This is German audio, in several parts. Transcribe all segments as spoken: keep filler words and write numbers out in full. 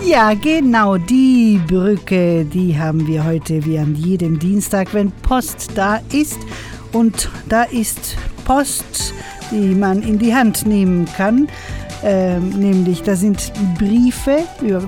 Ja, genau, die Brücke, die haben wir heute wie an jedem Dienstag, wenn Post da ist. Und da ist Post, die man in die Hand nehmen kann. Ähm, nämlich, da sind Briefe,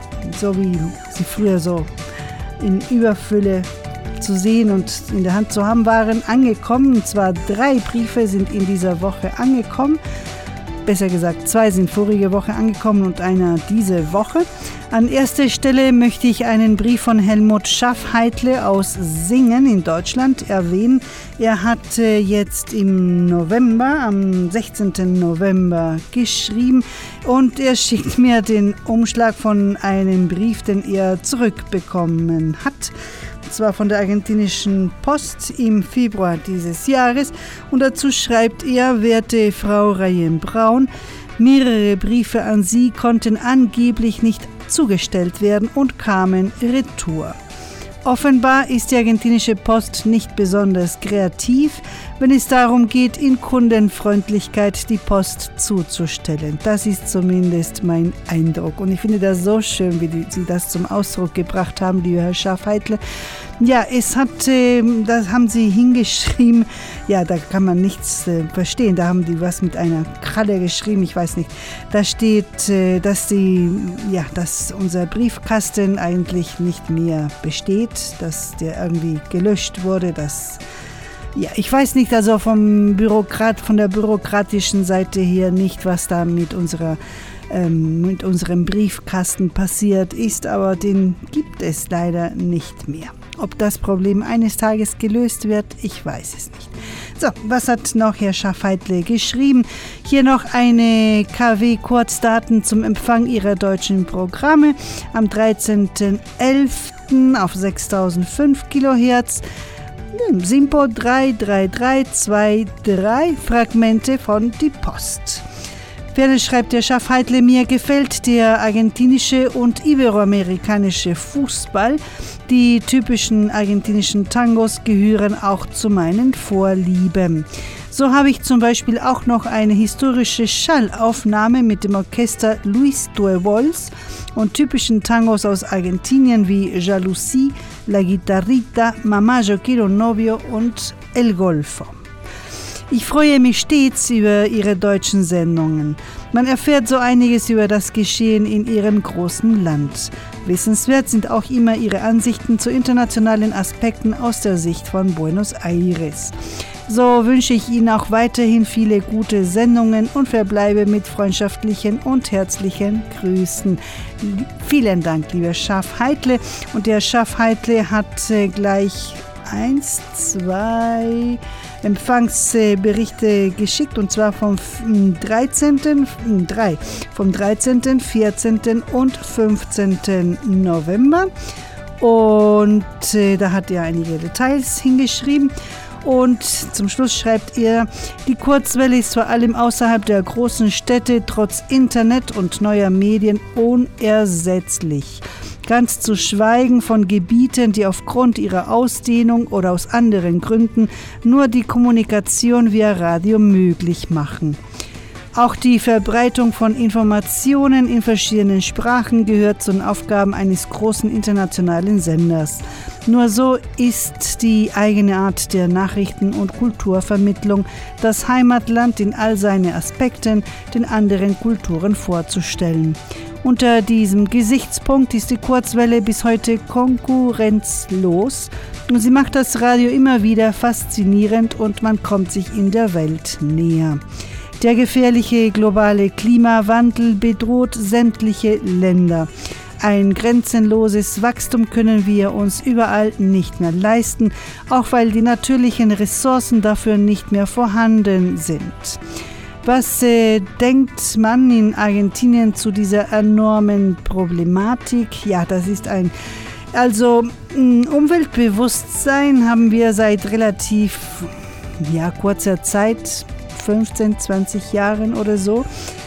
so wie sie früher so in Überfülle zu sehen und in der Hand zu haben waren, angekommen. Und zwar drei Briefe sind in dieser Woche angekommen. Besser gesagt, zwei sind vorige Woche angekommen und einer diese Woche. An erster Stelle möchte ich einen Brief von Helmut Schaffheitle aus Singen in Deutschland erwähnen. Er hat jetzt im November, am sechzehnten November geschrieben und er schickt mir den Umschlag von einem Brief, den er zurückbekommen hat. Und zwar von der argentinischen Post im Februar dieses Jahres. Und dazu schreibt er: Werte Frau Rayen-Braun, mehrere Briefe an Sie konnten angeblich nicht zugestellt werden und kamen retour. Offenbar ist die argentinische Post nicht besonders kreativ, wenn es darum geht, in Kundenfreundlichkeit die Post zuzustellen. Das ist zumindest mein Eindruck. Und ich finde das so schön, wie die, Sie das zum Ausdruck gebracht haben, lieber Herr Schaffheitle. Ja, es hat, äh, das haben Sie hingeschrieben, ja, da kann man nichts äh, verstehen. Da haben die was mit einer Kralle geschrieben, ich weiß nicht. Da steht, äh, dass, die, ja, dass unser Briefkasten eigentlich nicht mehr besteht, dass der irgendwie gelöscht wurde, dass, ja, ich weiß nicht, also vom Bürokrat, von der bürokratischen Seite her nicht, was da mit unserer ähm, mit unserem Briefkasten passiert ist, aber den gibt es leider nicht mehr. Ob das Problem eines Tages gelöst wird, ich weiß es nicht. So, was hat noch Herr Schaffheitle geschrieben? Hier noch eine K W-Kurzdaten zum Empfang Ihrer deutschen Programme am dreizehnten elften auf sechstausendfünf Kilohertz. Simpo drei drei drei zwei drei, Fragmente von Die Post. Ferner schreibt der Schaffheitle: Mir gefällt der argentinische und iberoamerikanische Fußball. Die typischen argentinischen Tangos gehören auch zu meinen Vorlieben. So habe ich zum Beispiel auch noch eine historische Schallaufnahme mit dem Orchester Luis Tuevols und typischen Tangos aus Argentinien wie Jalousie, La Guitarrita, Mamá Yo Quiero un Novio und El Golfo. Ich freue mich stets über Ihre deutschen Sendungen. Man erfährt so einiges über das Geschehen in Ihrem großen Land. Wissenswert sind auch immer Ihre Ansichten zu internationalen Aspekten aus der Sicht von Buenos Aires. So wünsche ich Ihnen auch weiterhin viele gute Sendungen und verbleibe mit freundschaftlichen und herzlichen Grüßen. Vielen Dank, lieber Schaffheitle. Und der Schaffheitle hat äh, gleich eins, zwei Empfangsberichte geschickt, und zwar vom dreizehnten drei, vom dreizehnten, vierzehnten und fünfzehnten November. Und äh, da hat er einige Details hingeschrieben. Und zum Schluss schreibt er: Die Kurzwelle ist vor allem außerhalb der großen Städte trotz Internet und neuer Medien unersetzlich. Ganz zu schweigen von Gebieten, die aufgrund ihrer Ausdehnung oder aus anderen Gründen nur die Kommunikation via Radio möglich machen. Auch die Verbreitung von Informationen in verschiedenen Sprachen gehört zu den Aufgaben eines großen internationalen Senders. Nur so ist die eigene Art der Nachrichten- und Kulturvermittlung, das Heimatland in all seinen Aspekten den anderen Kulturen vorzustellen. Unter diesem Gesichtspunkt ist die Kurzwelle bis heute konkurrenzlos und sie macht das Radio immer wieder faszinierend und man kommt sich in der Welt näher. Der gefährliche globale Klimawandel bedroht sämtliche Länder. Ein grenzenloses Wachstum können wir uns überall nicht mehr leisten, auch weil die natürlichen Ressourcen dafür nicht mehr vorhanden sind. Was äh, denkt man in Argentinien zu dieser enormen Problematik? Ja, das ist ein... Also Umweltbewusstsein haben wir seit relativ ja, kurzer Zeit, fünfzehn, zwanzig Jahren oder so.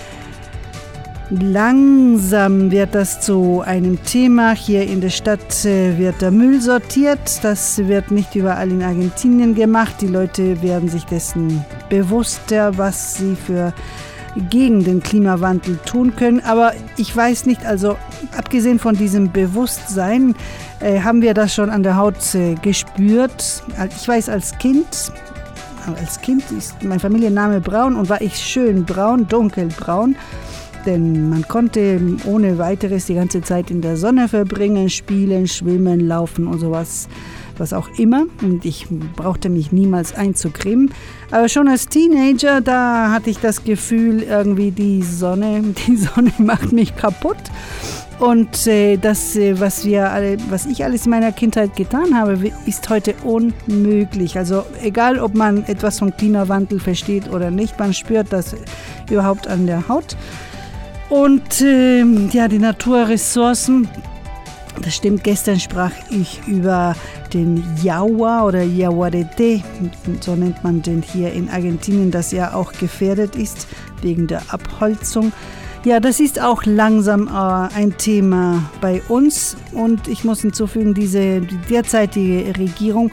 Langsam wird das zu einem Thema. Hier in der Stadt äh, wird der Müll sortiert. Das wird nicht überall in Argentinien gemacht. Die Leute werden sich dessen bewusster, was sie für gegen den Klimawandel tun können. Aber ich weiß nicht, also abgesehen von diesem Bewusstsein, äh, haben wir das schon an der Haut äh, gespürt. Ich weiß, als Kind, als Kind ist mein Familienname Braun und war ich schön braun, dunkelbraun. Denn man konnte ohne weiteres die ganze Zeit in der Sonne verbringen, spielen, schwimmen, laufen und sowas, was auch immer. Und ich brauchte mich niemals einzucremen. Aber schon als Teenager, da hatte ich das Gefühl, irgendwie die Sonne, die Sonne macht mich kaputt. Und äh, das, äh, was wir alle, was ich alles in meiner Kindheit getan habe, ist heute unmöglich. Also egal, ob man etwas vom Klimawandel versteht oder nicht, man spürt das überhaupt an der Haut. Und äh, ja, die Naturressourcen, das stimmt, gestern sprach ich über den Jaguar oder Jaguarete, so nennt man den hier in Argentinien, das ja auch gefährdet ist wegen der Abholzung. Ja, das ist auch langsam äh, ein Thema bei uns und ich muss hinzufügen, diese die derzeitige Regierung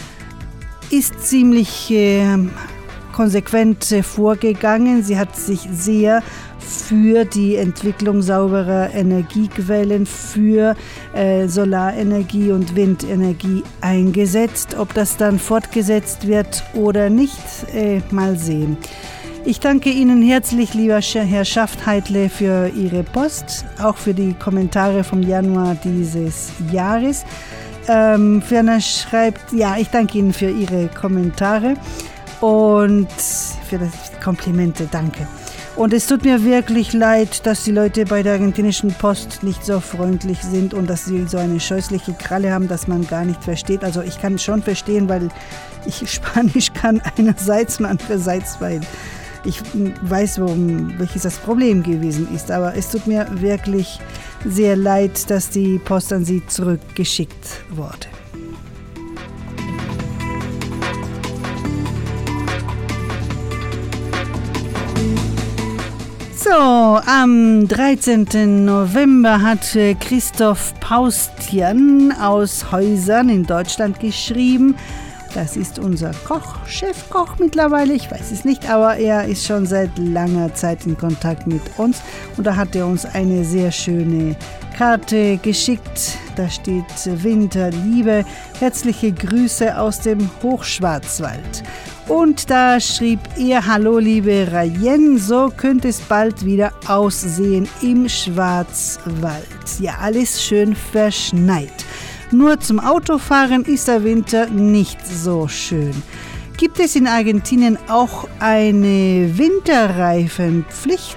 ist ziemlich äh, konsequent äh, vorgegangen. Sie hat sich sehr für die Entwicklung sauberer Energiequellen, für äh, Solarenergie und Windenergie eingesetzt. Ob das dann fortgesetzt wird oder nicht, äh, mal sehen. Ich danke Ihnen herzlich, lieber Herr Schaftheitle, für Ihre Post, auch für die Kommentare vom Januar dieses Jahres. Ähm, Ferner schreibt, ja, ich danke Ihnen für Ihre Kommentare und für die Komplimente, danke. Und es tut mir wirklich leid, dass die Leute bei der argentinischen Post nicht so freundlich sind und dass sie so eine scheußliche Kralle haben, dass man gar nicht versteht. Also ich kann schon verstehen, weil ich Spanisch kann einerseits und andererseits, weil ich weiß, worum, welches das Problem gewesen ist. Aber es tut mir wirklich sehr leid, dass die Post an Sie zurückgeschickt wurde. So, am dreizehnten November hat Christoph Paustian aus Häusern in Deutschland geschrieben. Das ist unser Koch, Chefkoch mittlerweile, ich weiß es nicht, aber er ist schon seit langer Zeit in Kontakt mit uns und da hat er uns eine sehr schöne Karte geschickt. Da steht Winterliebe, herzliche Grüße aus dem Hochschwarzwald. Und da schrieb er, hallo liebe Rayen, so könnte es bald wieder aussehen im Schwarzwald. Ja, alles schön verschneit. Nur zum Autofahren ist der Winter nicht so schön. Gibt es in Argentinien auch eine Winterreifenpflicht?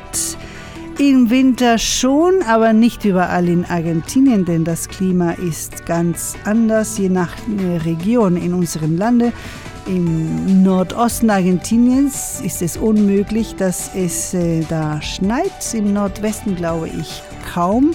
Im Winter schon, aber nicht überall in Argentinien, denn das Klima ist ganz anders, je nach Region in unserem Lande. Im Nordosten Argentiniens ist es unmöglich, dass es äh, da schneit. Im Nordwesten glaube ich kaum.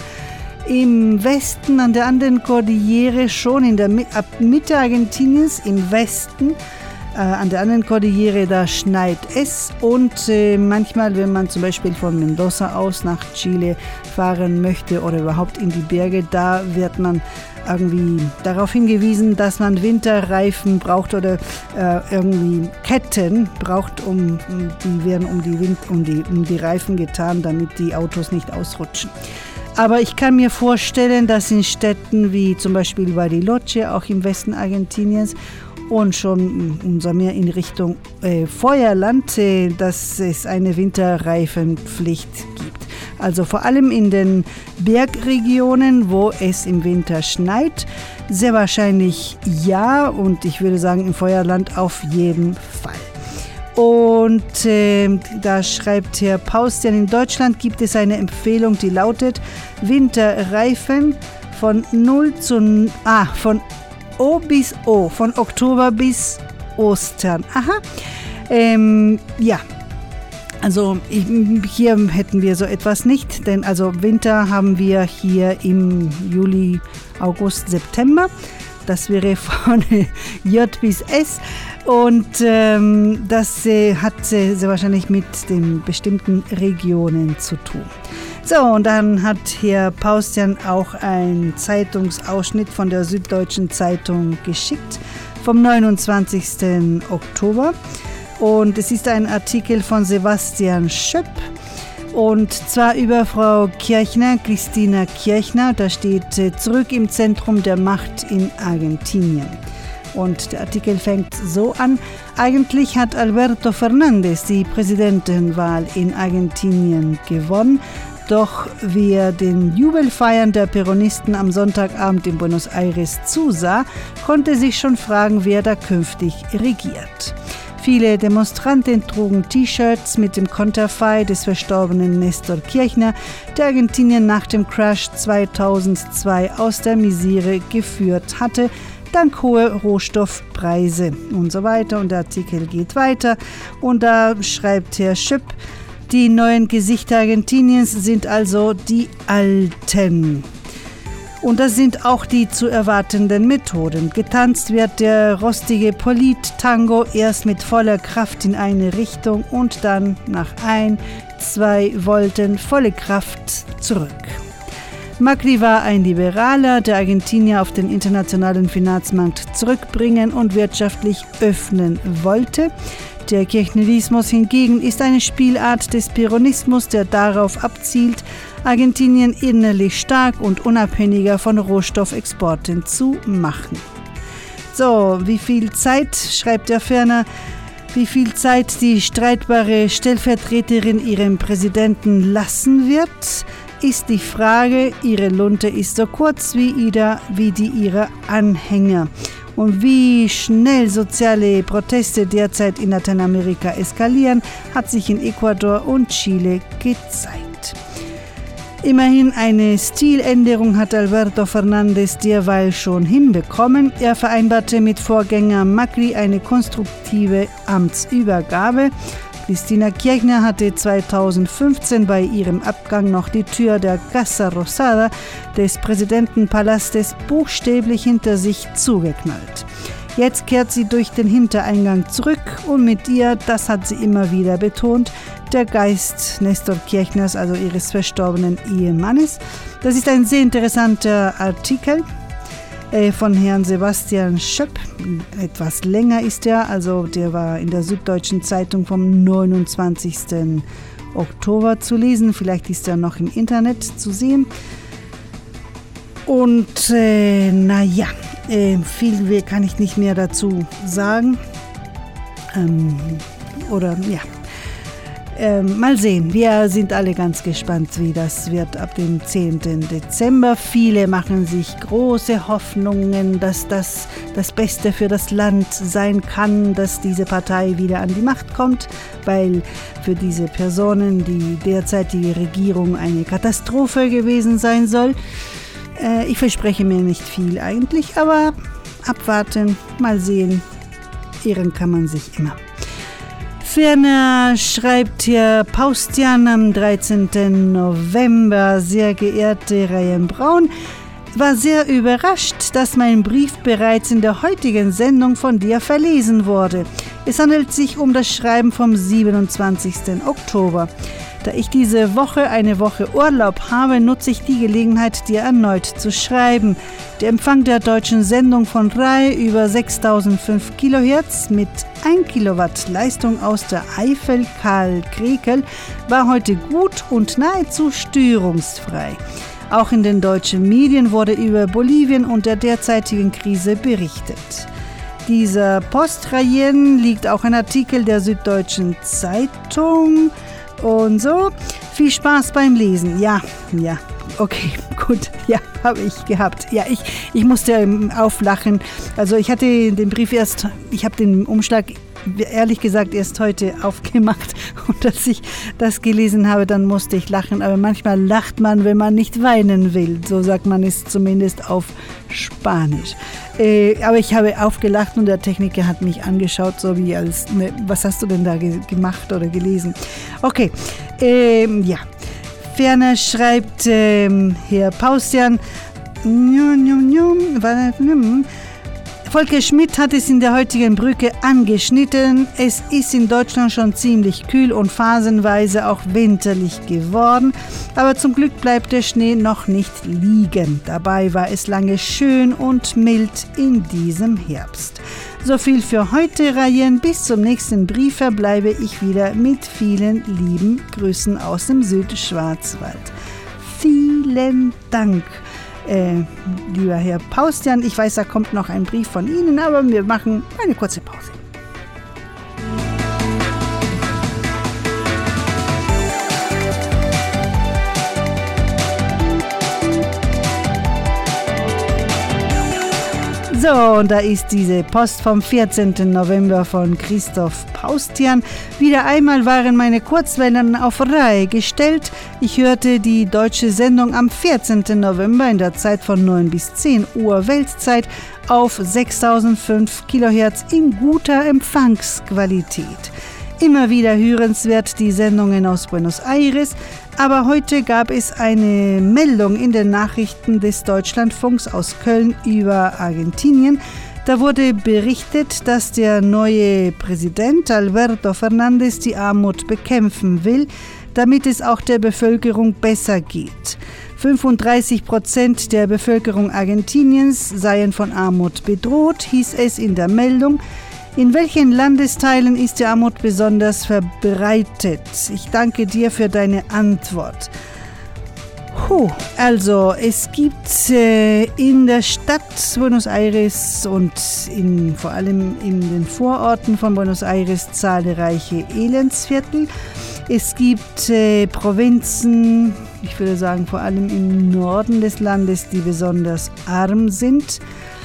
Im Westen an der anderen Kordillere schon, in der ab Mitte Argentiniens im Westen. Äh, an der anderen Kordillere, da schneit es und äh, manchmal, wenn man zum Beispiel von Mendoza aus nach Chile fahren möchte oder überhaupt in die Berge, da wird man irgendwie darauf hingewiesen, dass man Winterreifen braucht oder äh, irgendwie Ketten braucht, um die werden um die, Wind, um, die, um die Reifen getan, damit die Autos nicht ausrutschen. Aber ich kann mir vorstellen, dass in Städten wie zum Beispiel Bariloche, auch im Westen Argentiniens, und schon umso mehr in Richtung äh, Feuerland, äh, dass es eine Winterreifenpflicht gibt. Also vor allem in den Bergregionen, wo es im Winter schneit, sehr wahrscheinlich ja, und ich würde sagen im Feuerland auf jeden Fall. Und äh, da schreibt Herr Paustian, in Deutschland gibt es eine Empfehlung, die lautet Winterreifen von null zu ah, von O bis O, von Oktober bis Ostern. Aha, ähm, ja. Also ich, hier hätten wir so etwas nicht, denn also Winter haben wir hier im Juli, August, September. Das wäre von J bis S und ähm, das äh, hat äh, sehr wahrscheinlich mit den bestimmten Regionen zu tun. So, und dann hat Herr Paustian auch einen Zeitungsausschnitt von der Süddeutschen Zeitung geschickt vom neunundzwanzigsten Oktober. Und es ist ein Artikel von Sebastian Schöpp Und zwar über Frau Kirchner, Cristina Kirchner. Da steht äh, zurück im Zentrum der Macht in Argentinien. Und der Artikel fängt so an: Eigentlich hat Alberto Fernández die Präsidentenwahl in Argentinien gewonnen. Doch wer den Jubelfeiern der Peronisten am Sonntagabend in Buenos Aires zusah, konnte sich schon fragen, wer da künftig regiert. Viele Demonstranten trugen T-Shirts mit dem Konterfei des verstorbenen Néstor Kirchner, der Argentinien nach dem Crash zweitausendzwei aus der Misere geführt hatte, dank hoher Rohstoffpreise und so weiter. Und der Artikel geht weiter und da schreibt Herr Schöpp: Die neuen Gesichter Argentiniens sind also die Alten. Und das sind auch die zu erwartenden Methoden. Getanzt wird der rostige Polit-Tango erst mit voller Kraft in eine Richtung und dann nach ein, zwei Volten volle Kraft zurück. Macri war ein Liberaler, der Argentinier auf den internationalen Finanzmarkt zurückbringen und wirtschaftlich öffnen wollte. Der Kirchnerismus hingegen ist eine Spielart des Peronismus, der darauf abzielt, Argentinien innerlich stark und unabhängiger von Rohstoffexporten zu machen. So, wie viel Zeit, schreibt er ferner, wie viel Zeit die streitbare Stellvertreterin ihrem Präsidenten lassen wird, ist die Frage. Ihre Lunte ist so kurz wie Ida, wie die ihrer Anhänger. Und wie schnell soziale Proteste derzeit in Lateinamerika eskalieren, hat sich in Ecuador und Chile gezeigt. Immerhin eine Stiländerung hat Alberto Fernández derweil schon hinbekommen. Er vereinbarte mit Vorgänger Macri eine konstruktive Amtsübergabe. Cristina Kirchner hatte zweitausendfünfzehn bei ihrem Abgang noch die Tür der Casa Rosada des Präsidentenpalastes buchstäblich hinter sich zugeknallt. Jetzt kehrt sie durch den Hintereingang zurück und mit ihr, das hat sie immer wieder betont, der Geist Néstor Kirchners, also ihres verstorbenen Ehemannes. Das ist ein sehr interessanter Artikel von Herrn Sebastian Schöpp. Etwas länger ist er, also der war in der Süddeutschen Zeitung vom neunundzwanzigsten Oktober zu lesen. Vielleicht ist er noch im Internet zu sehen. Und äh, naja, äh, viel kann ich nicht mehr dazu sagen. Ähm, oder ja. Ähm, mal sehen, wir sind alle ganz gespannt, wie das wird ab dem zehnten Dezember. Viele machen sich große Hoffnungen, dass das das Beste für das Land sein kann, dass diese Partei wieder an die Macht kommt, weil für diese Personen die derzeitige Regierung eine Katastrophe gewesen sein soll. Äh, ich verspreche mir nicht viel eigentlich, aber abwarten, mal sehen, ehren kann man sich immer. Ferner schreibt Herr Paustian am dreizehnten November: Sehr geehrte Ryan Braun, war sehr überrascht, dass mein Brief bereits in der heutigen Sendung von dir verlesen wurde. Es handelt sich um das Schreiben vom siebenundzwanzigsten Oktober. Da ich diese Woche eine Woche Urlaub habe, nutze ich die Gelegenheit, dir erneut zu schreiben. Der Empfang der deutschen Sendung von R A I über sechstausendfünf Kilohertz mit ein Kilowatt Leistung aus der Eifel Karl-Krekel war heute gut und nahezu störungsfrei. Auch in den deutschen Medien wurde über Bolivien und der derzeitigen Krise berichtet. Dieser Postreihen liegt auch ein Artikel der Süddeutschen Zeitung. Und so, viel Spaß beim Lesen. Ja, ja, okay, gut, ja, habe ich gehabt. Ja, ich, ich musste auflachen. Also ich hatte den Brief erst, ich habe den Umschlag ehrlich gesagt erst heute aufgemacht und als ich das gelesen habe, dann musste ich lachen. Aber manchmal lacht man, wenn man nicht weinen will. So sagt man es zumindest auf Spanisch. Äh, aber ich habe aufgelacht und der Techniker hat mich angeschaut, so wie als, ne, was hast du denn da ge- gemacht oder gelesen? Okay, ähm, ja. Ferner schreibt ähm, Herr Paustian, Volker Schmidt hat es in der heutigen Brücke angeschnitten. Es ist in Deutschland schon ziemlich kühl und phasenweise auch winterlich geworden. Aber zum Glück bleibt der Schnee noch nicht liegen. Dabei war es lange schön und mild in diesem Herbst. So viel für heute, Rayen. Bis zum nächsten Brief verbleibe ich wieder mit vielen lieben Grüßen aus dem Südschwarzwald. Vielen Dank, äh, lieber Herr Paustian. Ich weiß, da kommt noch ein Brief von Ihnen, aber wir machen eine kurze Pause. So, und da ist diese Post vom vierzehnten November von Christoph Paustian. Wieder einmal waren meine Kurzwellen auf Reihe gestellt. Ich hörte die deutsche Sendung am vierzehnten November in der Zeit von neun bis zehn Uhr Weltzeit auf sechstausendfünf Kilohertz in guter Empfangsqualität. Immer wieder hörenswert die Sendungen aus Buenos Aires, aber heute gab es eine Meldung in den Nachrichten des Deutschlandfunks aus Köln über Argentinien. Da wurde berichtet, dass der neue Präsident Alberto Fernández die Armut bekämpfen will, damit es auch der Bevölkerung besser geht. fünfunddreißig Prozent der Bevölkerung Argentiniens seien von Armut bedroht, hieß es in der Meldung. In welchen Landesteilen ist die Armut besonders verbreitet? Ich danke dir für deine Antwort. Puh, also es gibt äh, in der Stadt Buenos Aires und in, vor allem in den Vororten von Buenos Aires zahlreiche Elendsviertel. Es gibt äh, Provinzen, ich würde sagen vor allem im Norden des Landes, die besonders arm sind.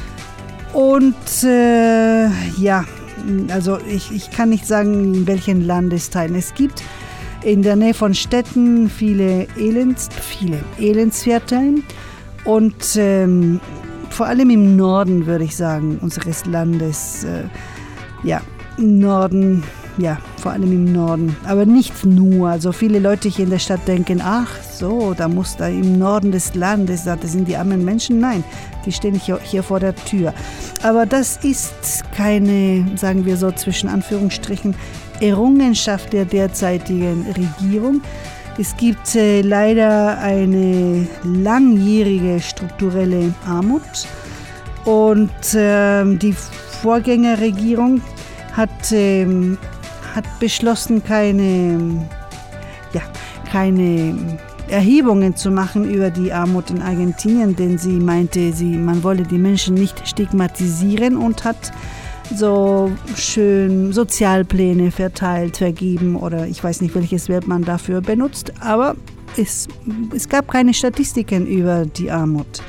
Und äh, ja, also ich, ich kann nicht sagen, in welchen Landesteilen. Es gibt in der Nähe von Städten viele Elends, viele Elendsviertel und ähm, vor allem im Norden, würde ich sagen, unseres Landes. Äh, ja, im Norden, ja, vor allem im Norden, aber nicht nur. Also viele Leute hier in der Stadt denken, ach so, da muss da im Norden des Landes, das sind die armen Menschen. Nein, die stehen hier, hier vor der Tür. Aber das ist keine, sagen wir so zwischen Anführungsstrichen, Errungenschaft der derzeitigen Regierung. Es gibt äh, leider eine langjährige strukturelle Armut und äh, die Vorgängerregierung hat, äh, hat beschlossen, keine, ja, keine Erhebungen zu machen über die Armut in Argentinien, denn sie meinte, sie, man wolle die Menschen nicht stigmatisieren und hat so schön Sozialpläne verteilt, vergeben oder ich weiß nicht, welches Verb man dafür benutzt, aber es, es gab keine Statistiken über die Armut.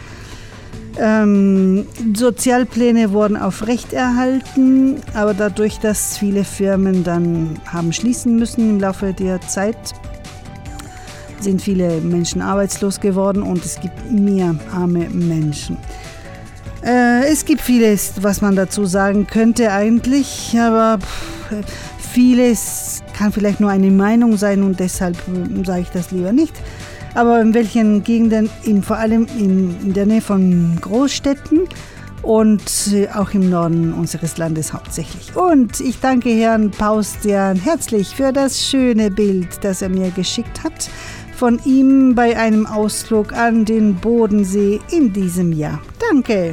Ähm, Sozialpläne wurden aufrechterhalten, aber dadurch, dass viele Firmen dann haben schließen müssen im Laufe der Zeit, sind viele Menschen arbeitslos geworden und es gibt mehr arme Menschen. Äh, es gibt vieles, was man dazu sagen könnte eigentlich, aber pff, vieles kann vielleicht nur eine Meinung sein und deshalb äh, sage ich das lieber nicht. Aber in welchen Gegenden, in, vor allem in, in der Nähe von Großstädten und äh, auch im Norden unseres Landes hauptsächlich. Und ich danke Herrn Paustian herzlich für das schöne Bild, das er mir geschickt hat, von ihm bei einem Ausflug an den Bodensee in diesem Jahr. Danke!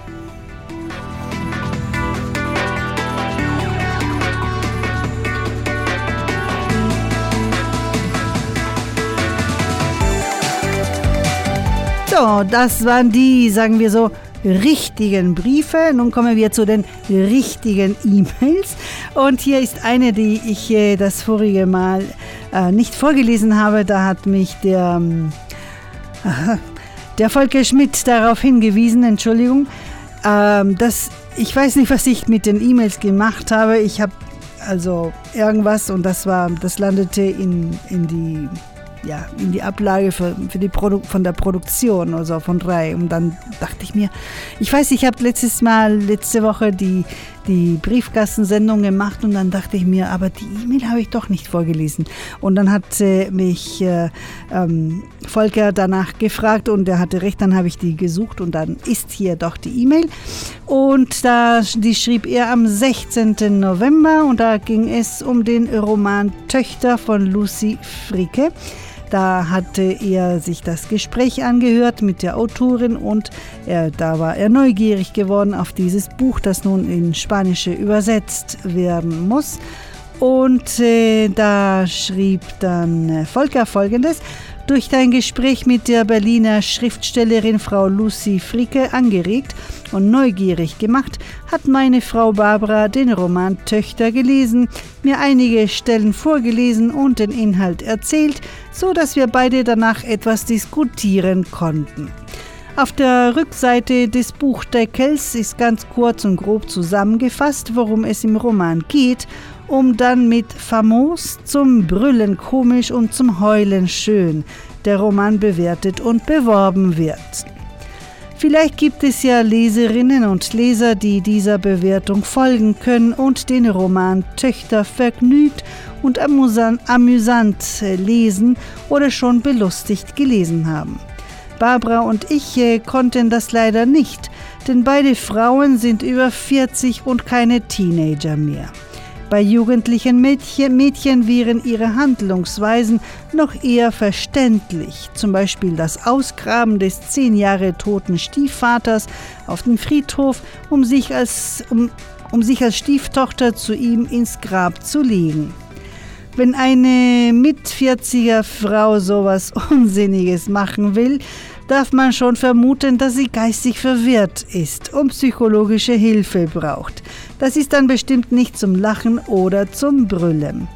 So, das waren die, sagen wir so, richtigen Briefe. Nun kommen wir zu den richtigen E-Mails. Und hier ist eine, die ich äh, das vorige Mal äh, nicht vorgelesen habe. Da hat mich der, äh, der Volker Schmidt darauf hingewiesen, Entschuldigung, äh, dass ich weiß nicht, was ich mit den E-Mails gemacht habe. Ich habe also irgendwas und das war, das landete in, in die ja, in die Ablage für, für die Produ- von der Produktion, also von drei. Und dann dachte ich mir, ich weiß, ich habe letztes Mal, letzte Woche die, die Briefkastensendung gemacht und dann dachte ich mir, aber die E-Mail habe ich doch nicht vorgelesen. Und dann hat äh, mich äh, ähm, Volker danach gefragt und er hatte recht, dann habe ich die gesucht und dann ist hier doch die E-Mail. Und da, die schrieb er am sechzehnten November und da ging es um den Roman Töchter von Lucy Fricke. Da hatte er sich das Gespräch angehört mit der Autorin und er, da war er neugierig geworden auf dieses Buch, das nun in Spanische übersetzt werden muss. Und äh, da schrieb dann äh, Volker Folgendes: Durch dein Gespräch mit der Berliner Schriftstellerin Frau Lucy Fricke angeregt und neugierig gemacht, hat meine Frau Barbara den Roman Töchter gelesen, mir einige Stellen vorgelesen und den Inhalt erzählt, so dass wir beide danach etwas diskutieren konnten. Auf der Rückseite des Buchdeckels ist ganz kurz und grob zusammengefasst, worum es im Roman geht, um dann mit famos zum Brüllen komisch und zum Heulen schön der Roman bewertet und beworben wird. Vielleicht gibt es ja Leserinnen und Leser, die dieser Bewertung folgen können und den Roman Töchter vergnügt und amüsant, amüsant lesen oder schon belustigt gelesen haben. Barbara und ich äh, konnten das leider nicht, denn beide Frauen sind über vierzig und keine Teenager mehr. Bei jugendlichen Mädchen, Mädchen wären ihre Handlungsweisen noch eher verständlich, zum Beispiel das Ausgraben des zehn Jahre toten Stiefvaters auf dem Friedhof, um sich als, um, um sich als Stieftochter zu ihm ins Grab zu legen. Wenn eine Mit-vierziger Frau sowas Unsinniges machen will, darf man schon vermuten, dass sie geistig verwirrt ist und psychologische Hilfe braucht. Das ist dann bestimmt nicht zum Lachen oder zum Brüllen.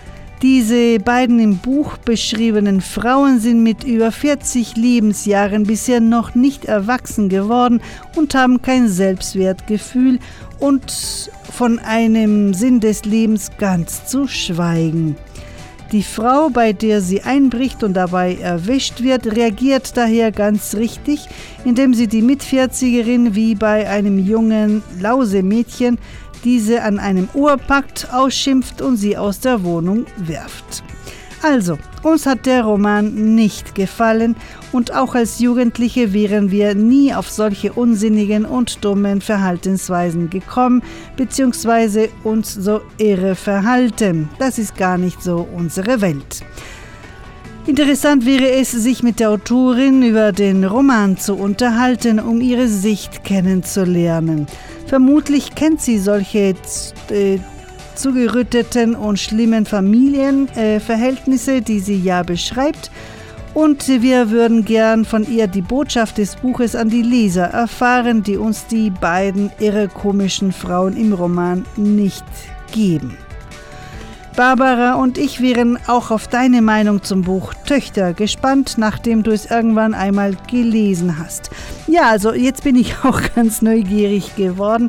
Diese beiden im Buch beschriebenen Frauen sind mit über vierzig Lebensjahren bisher noch nicht erwachsen geworden und haben kein Selbstwertgefühl und von einem Sinn des Lebens ganz zu schweigen. Die Frau, bei der sie einbricht und dabei erwischt wird, reagiert daher ganz richtig, indem sie die Mitvierzigerin wie bei einem jungen Lausemädchen diese an einem Ohr packt, ausschimpft und sie aus der Wohnung wirft. Also, uns hat der Roman nicht gefallen und auch als Jugendliche wären wir nie auf solche unsinnigen und dummen Verhaltensweisen gekommen, beziehungsweise uns so irre verhalten. Das ist gar nicht so unsere Welt. Interessant wäre es, sich mit der Autorin über den Roman zu unterhalten, um ihre Sicht kennenzulernen. Vermutlich kennt sie solche äh, zugerütteten und schlimmen Familienverhältnisse, äh, die sie ja beschreibt. Und wir würden gern von ihr die Botschaft des Buches an die Leser erfahren, die uns die beiden irre komischen Frauen im Roman nicht geben. Barbara und ich wären auch auf deine Meinung zum Buch Töchter gespannt, nachdem du es irgendwann einmal gelesen hast. Ja, also jetzt bin ich auch ganz neugierig geworden.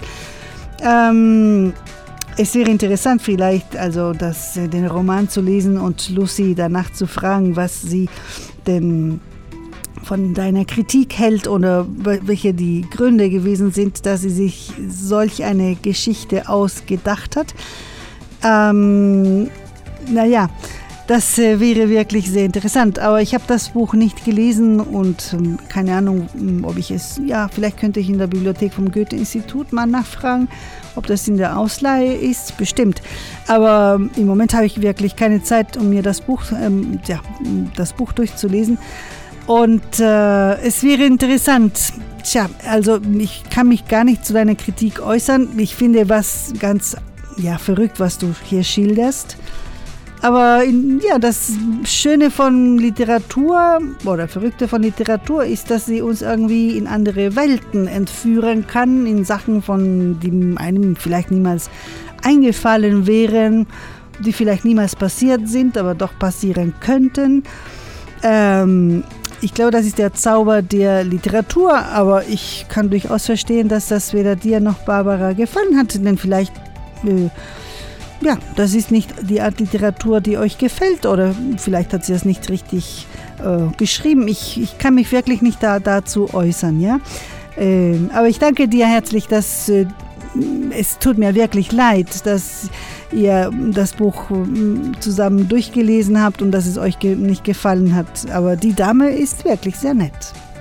Ähm, es wäre interessant vielleicht, also das, den Roman zu lesen und Lucy danach zu fragen, was sie denn von deiner Kritik hält oder welche die Gründe gewesen sind, dass sie sich solch eine Geschichte ausgedacht hat. Ähm, naja, das äh, wäre wirklich sehr interessant, aber ich habe das Buch nicht gelesen und ähm, keine Ahnung, ob ich es, ja, vielleicht könnte ich in der Bibliothek vom Goethe-Institut mal nachfragen, ob das in der Ausleihe ist, bestimmt. Aber ähm, im Moment habe ich wirklich keine Zeit, um mir das Buch, ähm, ja, das Buch durchzulesen. Und äh, es wäre interessant. Tja, also ich kann mich gar nicht zu deiner Kritik äußern. Ich finde was ganz ja, verrückt, was du hier schilderst. Aber in, ja, das Schöne von Literatur oder Verrückte von Literatur ist, dass sie uns irgendwie in andere Welten entführen kann, in Sachen, von die einem vielleicht niemals eingefallen wären, die vielleicht niemals passiert sind, aber doch passieren könnten. Ähm, ich glaube, das ist der Zauber der Literatur, aber ich kann durchaus verstehen, dass das weder dir noch Barbara gefallen hat, denn vielleicht äh, ja, das ist nicht die Art Literatur, die euch gefällt oder vielleicht hat sie das nicht richtig äh, geschrieben. Ich, ich kann mich wirklich nicht da, dazu äußern, ja. Äh, aber ich danke dir herzlich, dass äh, es tut mir wirklich leid, dass ihr das Buch äh, zusammen durchgelesen habt und dass es euch ge- nicht gefallen hat. Aber die Dame ist wirklich sehr nett.